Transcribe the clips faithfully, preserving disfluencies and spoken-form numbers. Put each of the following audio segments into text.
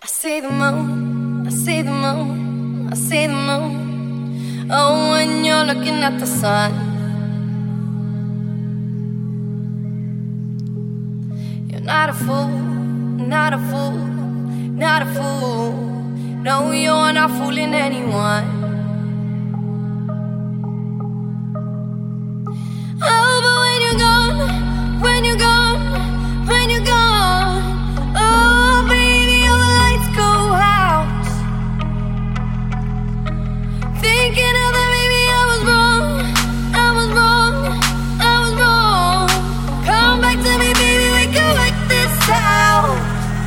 I see the moon, I see the moon, I see the moon. Oh, when you're looking at the sun, you're not a fool, not a fool, not a fool. No, you're not fooling anyone. Oh, but when you're gone, when you're gone, when you're gone, oh, baby, all the lights go out. Thinking of that, maybe I was wrong, I was wrong, I was wrong. Come back to me, baby, we can work this out.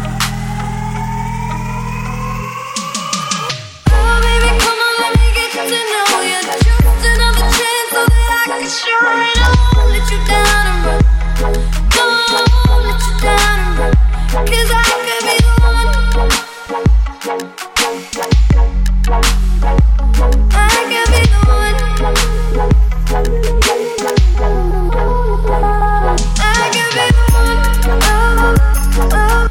Oh, baby, come on, let me get to know you. Just another chance so that I can shine. I won't let you down and run. No, I won't let you down and run. 'Cause I could be the one. I could be the one. I could be the one. Oh, oh,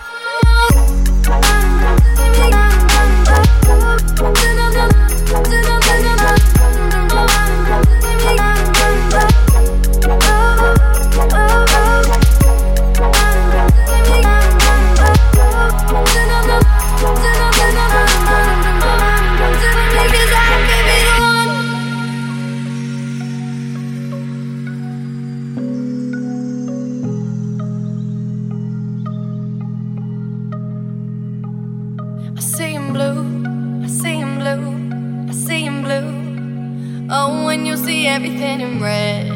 I see him blue, I see him blue, I see him blue. Oh, when you see everything in red,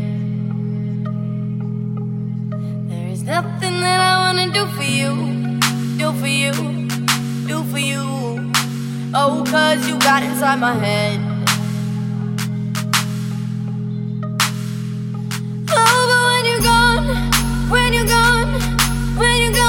there is nothing that I wanna do for you, do for you, do for you. Oh, 'cause you got inside my head. Oh, but when you're gone, when you're gone, when you're gone,